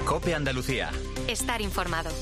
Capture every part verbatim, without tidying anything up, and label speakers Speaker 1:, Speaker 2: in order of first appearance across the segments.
Speaker 1: COPE Andalucía.
Speaker 2: Estar informado.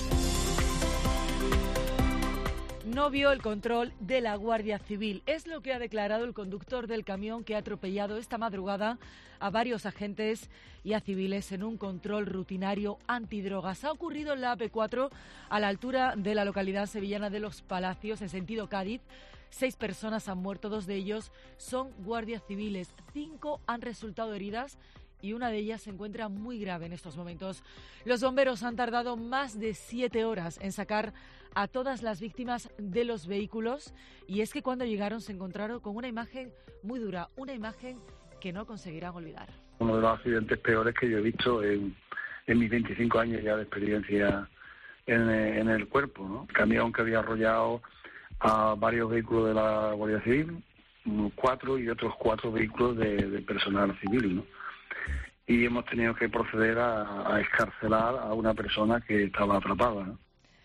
Speaker 3: No vio el control de la Guardia Civil. Es lo que ha declarado el conductor del camión que ha atropellado esta madrugada a varios agentes y a civiles en un control rutinario antidrogas. Ha ocurrido en la A P cuatro a la altura de la localidad sevillana de Los Palacios, en sentido Cádiz. Seis personas han muerto, dos de ellos son guardias civiles. Cinco han resultado heridas y una de ellas se encuentra muy grave en estos momentos. Los bomberos han tardado más de siete horas en sacar a todas las víctimas de los vehículos, y es que cuando llegaron se encontraron con una imagen muy dura, una imagen que no conseguirán olvidar.
Speaker 4: Uno de los accidentes peores que yo he visto en, en mis veinticinco años ya de experiencia en, en el cuerpo, ¿no? Camión que había arrollado a varios vehículos de la Guardia Civil, cuatro y otros cuatro vehículos de, de personal civil, ¿no? Y hemos tenido que proceder a, a excarcelar a una persona que estaba atrapada, ¿no?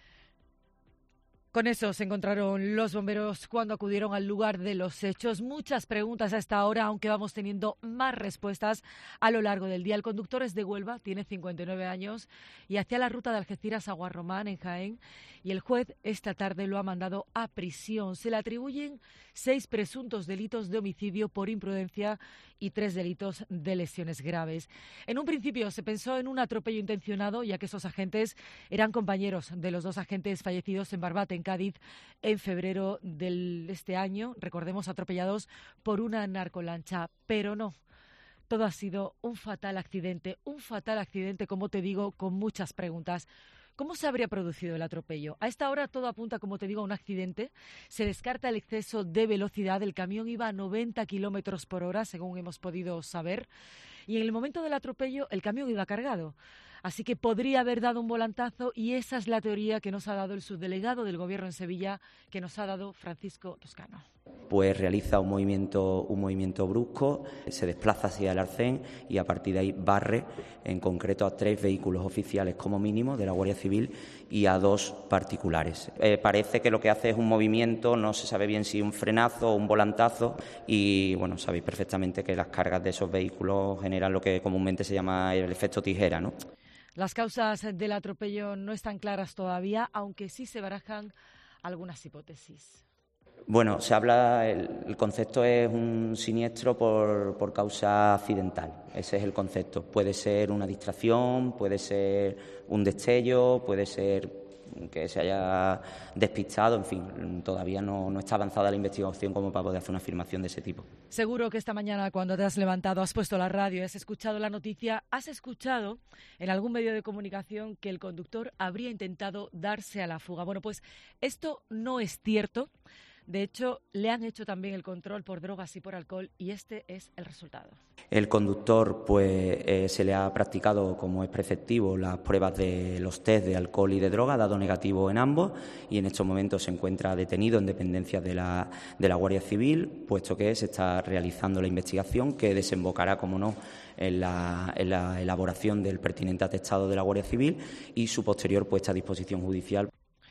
Speaker 3: Con eso se encontraron los bomberos cuando acudieron al lugar de los hechos. Muchas preguntas a esta hora, aunque vamos teniendo más respuestas a lo largo del día. El conductor es de Huelva, tiene cincuenta y nueve años y hacía la ruta de Algeciras a Guarromán, en Jaén, y el juez esta tarde lo ha mandado a prisión. Se le atribuyen seis presuntos delitos de homicidio por imprudencia y tres delitos de lesiones graves. En un principio se pensó en un atropello intencionado, ya que esos agentes eran compañeros de los dos agentes fallecidos en Barbate, en Cádiz, en febrero de este año, recordemos, atropellados por una narcolancha, pero no. Todo ha sido un fatal accidente, un fatal accidente, como te digo, con muchas preguntas. ¿Cómo se habría producido el atropello? A esta hora todo apunta, como te digo, a un accidente. Se descarta el exceso de velocidad. El camión iba a noventa kilómetros por hora, según hemos podido saber. Y en el momento del atropello, el camión iba cargado. Así que podría haber dado un volantazo, y esa es la teoría que nos ha dado el subdelegado del Gobierno en Sevilla, que nos ha dado Francisco Toscano.
Speaker 5: Pues realiza un movimiento, un movimiento brusco, se desplaza hacia el arcén y a partir de ahí barre en concreto a tres vehículos oficiales como mínimo de la Guardia Civil y a dos particulares. Eh, parece que lo que hace es un movimiento, no se sabe bien si un frenazo o un volantazo, y bueno, sabéis perfectamente que las cargas de esos vehículos generan lo que comúnmente se llama el efecto tijera, ¿no?
Speaker 3: Las causas del atropello no están claras todavía, aunque sí se barajan algunas hipótesis.
Speaker 5: Bueno, se habla, el, el concepto es un siniestro por, por causa accidental, ese es el concepto. Puede ser una distracción, puede ser un destello, puede ser que se haya despistado, en fin, todavía no, no está avanzada la investigación como para poder hacer una afirmación de ese tipo.
Speaker 3: Seguro que esta mañana, cuando te has levantado, has puesto la radio y has escuchado la noticia, has escuchado en algún medio de comunicación que el conductor habría intentado darse a la fuga. Bueno, pues esto no es cierto. De hecho, le han hecho también el control por drogas y por alcohol, y este es el resultado.
Speaker 5: El conductor, pues, eh, se le ha practicado, como es preceptivo, las pruebas de los test de alcohol y de droga, dado negativo en ambos, y en estos momentos se encuentra detenido en dependencia de la, de la Guardia Civil, puesto que se está realizando la investigación que desembocará, como no, en la, en la elaboración del pertinente atestado de la Guardia Civil y su posterior puesta a disposición judicial.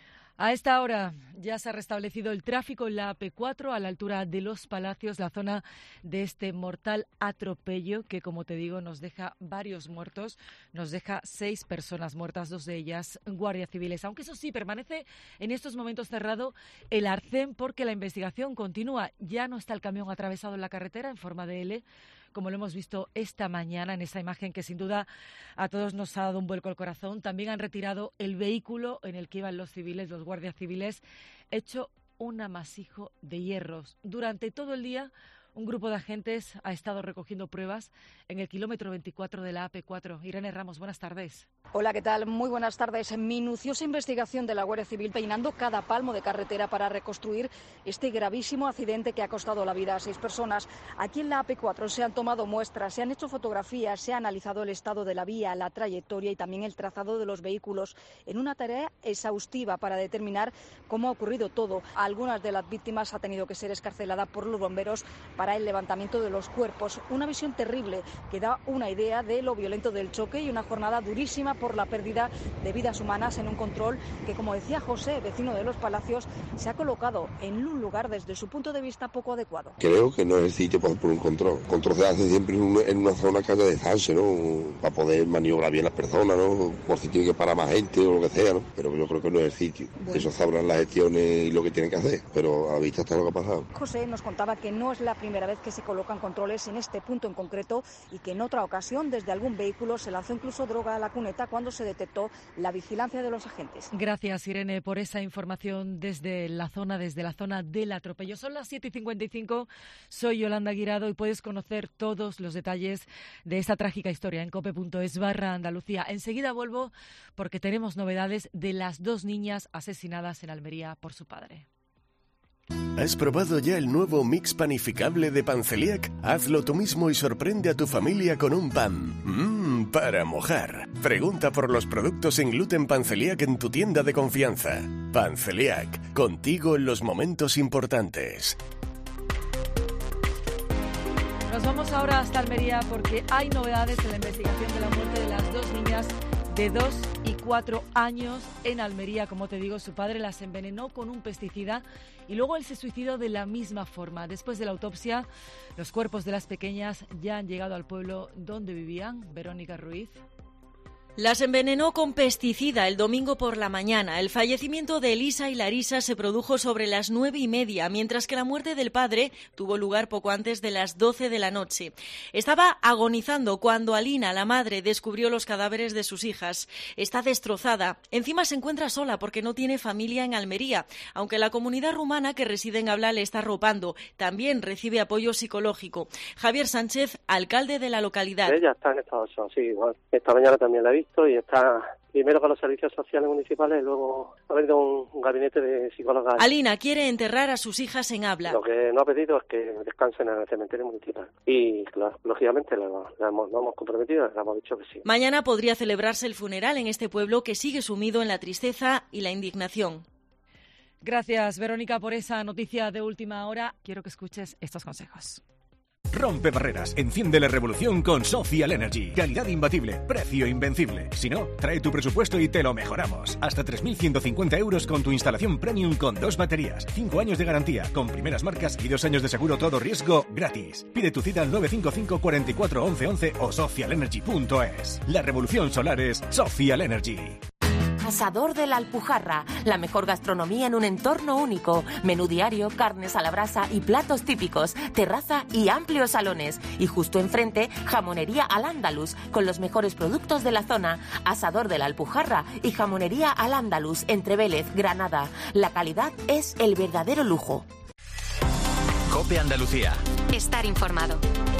Speaker 3: A esta hora ya se ha restablecido el tráfico en la A P cuatro a la altura de Los Palacios, la zona de este mortal atropello que, como te digo, nos deja varios muertos, nos deja seis personas muertas, dos de ellas guardias civiles. Aunque eso sí, permanece en estos momentos cerrado el arcén porque la investigación continúa. Ya no está el camión atravesado en la carretera en forma de L, como lo hemos visto esta mañana en esta imagen que sin duda a todos nos ha dado un vuelco al corazón. También han retirado el vehículo en el que iban los civiles, los guardias civiles, hecho un amasijo de hierros. Durante todo el día, un grupo de agentes ha estado recogiendo pruebas en el kilómetro veinticuatro de la A P cuatro. Irene Ramos, buenas tardes.
Speaker 6: Hola, ¿qué tal? Muy buenas tardes. Minuciosa investigación de la Guardia Civil peinando cada palmo de carretera para reconstruir este gravísimo accidente que ha costado la vida a seis personas. Aquí en la A P cuatro se han tomado muestras, se han hecho fotografías, se ha analizado el estado de la vía, la trayectoria y también el trazado de los vehículos en una tarea exhaustiva para determinar cómo ha ocurrido todo. Algunas de las víctimas ha tenido que ser excarceladas por los bomberos para para el levantamiento de los cuerpos. Una visión terrible que da una idea de lo violento del choque y una jornada durísima por la pérdida de vidas humanas en un control que, como decía José, vecino de Los Palacios, se ha colocado en un lugar desde su punto de vista poco adecuado.
Speaker 1: Creo que no es el sitio para por un control. El control se hace siempre en una, en una zona que haya descanso, ¿no? Para poder maniobrar bien las personas, ¿no? Por si tiene que parar más gente o lo que sea, ¿no? Pero yo creo que no es el sitio. Bueno. Eso sabrán las gestiones y lo que tienen que hacer, pero a la vista está lo que ha pasado.
Speaker 6: José nos contaba que no es la primera vez que se colocan controles en este punto en concreto y que en otra ocasión desde algún vehículo se lanzó incluso droga a la cuneta cuando se detectó la vigilancia de los agentes.
Speaker 3: Gracias, Irene, por esa información desde la zona, desde la zona del atropello. Son las siete y cincuenta y cinco, soy Yolanda Guirado y puedes conocer todos los detalles de esta trágica historia en cope punto es barra Andalucía. Enseguida vuelvo porque tenemos novedades de las dos niñas asesinadas en Almería por su padre.
Speaker 2: ¿Has probado ya el nuevo mix panificable de Panceliac? Hazlo tú mismo y sorprende a tu familia con un pan. Mmm, para mojar. Pregunta por los productos sin gluten Panceliac en tu tienda de confianza. Panceliac, contigo en los momentos importantes.
Speaker 3: Nos vamos ahora hasta Almería porque hay novedades en la investigación de la muerte de las dos niñas de dos y cuatro años en Almería. Como te digo, su padre las envenenó con un pesticida y luego él se suicidó de la misma forma. Después de la autopsia, los cuerpos de las pequeñas ya han llegado al pueblo donde vivían. Verónica Ruiz.
Speaker 7: Las envenenó con pesticida el domingo por la mañana. El fallecimiento de Elisa y Larisa se produjo sobre las nueve y media, mientras que la muerte del padre tuvo lugar poco antes de las doce de la noche. Estaba agonizando cuando Alina, la madre, descubrió los cadáveres de sus hijas. Está destrozada. Encima se encuentra sola porque no tiene familia en Almería, aunque la comunidad rumana que reside en Abla le está arropando. También recibe apoyo psicológico. Javier Sánchez, alcalde de la localidad.
Speaker 8: Ella está en estado de shock, sí, igual. Esta mañana también la he visto y está primero con los servicios sociales municipales y luego ha venido un, un gabinete de psicólogas.
Speaker 7: Alina quiere enterrar a sus hijas en Abla.
Speaker 8: Lo que no ha pedido es que descansen en el cementerio municipal y, claro, lógicamente la, la hemos, lo hemos comprometido, le hemos dicho que sí.
Speaker 7: Mañana podría celebrarse el funeral en este pueblo que sigue sumido en la tristeza y la indignación.
Speaker 3: Gracias, Verónica, por esa noticia de última hora. Quiero que escuches estos consejos.
Speaker 9: Rompe barreras, enciende la revolución con Social Energy. Calidad imbatible, precio invencible. Si no, trae tu presupuesto y te lo mejoramos. Hasta tres mil ciento cincuenta euros con tu instalación premium con dos baterías, cinco años de garantía, con primeras marcas y dos años de seguro todo riesgo gratis. Pide tu cita al nueve cinco cinco, cuatro cuatro, once once o social energy punto es. La revolución solar es Social Energy.
Speaker 10: Asador de la Alpujarra, la mejor gastronomía en un entorno único. Menú diario, carnes a la brasa y platos típicos, terraza y amplios salones. Y justo enfrente, jamonería al Andaluz, con los mejores productos de la zona. Asador de la Alpujarra y jamonería al Andaluz, entre Vélez, Granada. La calidad es el verdadero lujo.
Speaker 11: COPE Andalucía.
Speaker 12: Estar informado.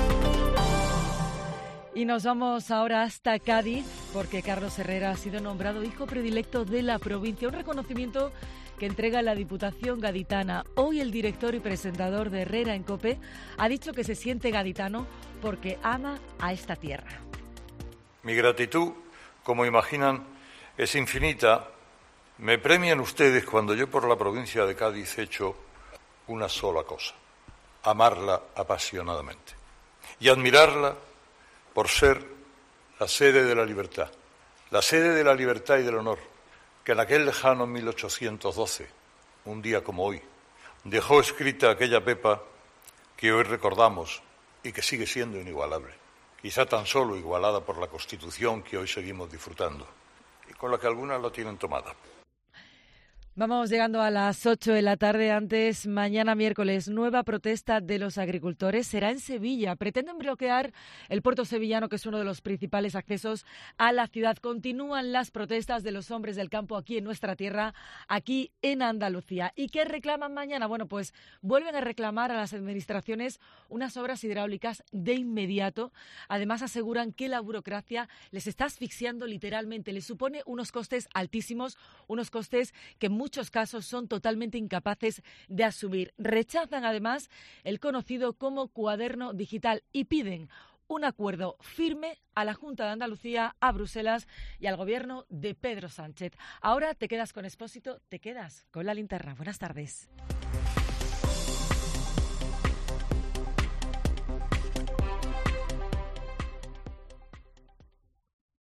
Speaker 3: Y nos vamos ahora hasta Cádiz, porque Carlos Herrera ha sido nombrado hijo predilecto de la provincia, un reconocimiento que entrega la Diputación Gaditana. Hoy el director y presentador de Herrera en COPE ha dicho que se siente gaditano porque ama a esta tierra.
Speaker 13: Mi gratitud, como imaginan, es infinita. Me premian ustedes cuando yo por la provincia de Cádiz he hecho una sola cosa: amarla apasionadamente y admirarla por ser la sede de la libertad, la sede de la libertad y del honor, que en aquel lejano mil ochocientos doce, un día como hoy, dejó escrita aquella Pepa que hoy recordamos y que sigue siendo inigualable, quizá tan solo igualada por la Constitución que hoy seguimos disfrutando y con la que algunas la tienen tomada.
Speaker 3: Vamos llegando a las ocho de la tarde. Antes, mañana miércoles, nueva protesta de los agricultores. Será en Sevilla. Pretenden bloquear el puerto sevillano, que es uno de los principales accesos a la ciudad. Continúan las protestas de los hombres del campo aquí en nuestra tierra, aquí en Andalucía. ¿Y qué reclaman mañana? Bueno, pues vuelven a reclamar a las administraciones unas obras hidráulicas de inmediato. Además, aseguran que la burocracia les está asfixiando literalmente. Les supone unos costes altísimos, unos costes que en muchos casos son totalmente incapaces de asumir. Rechazan además el conocido como cuaderno digital y piden un acuerdo firme a la Junta de Andalucía, a Bruselas y al gobierno de Pedro Sánchez. Ahora te quedas con Expósito, te quedas con la linterna. Buenas tardes.